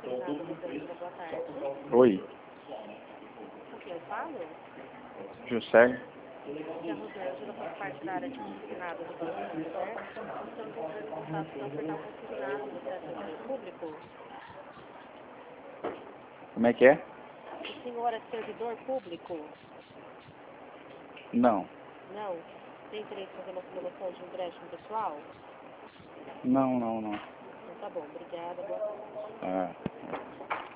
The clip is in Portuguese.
Obrigada, Rosalina, boa tarde. Oi, Com quem eu falo? Juscelio. Aqui é a Rosângela, faço parte da área de consignado do Banco Inter. Estamos entrando em contato para ofertar um consignado. Você é servidor público? Como é que é? O senhor é servidor público? Não. Não? Tem interesse em fazer uma simulação de empréstimo pessoal? Não. Então tá bom, obrigada, boa tarde. Ah.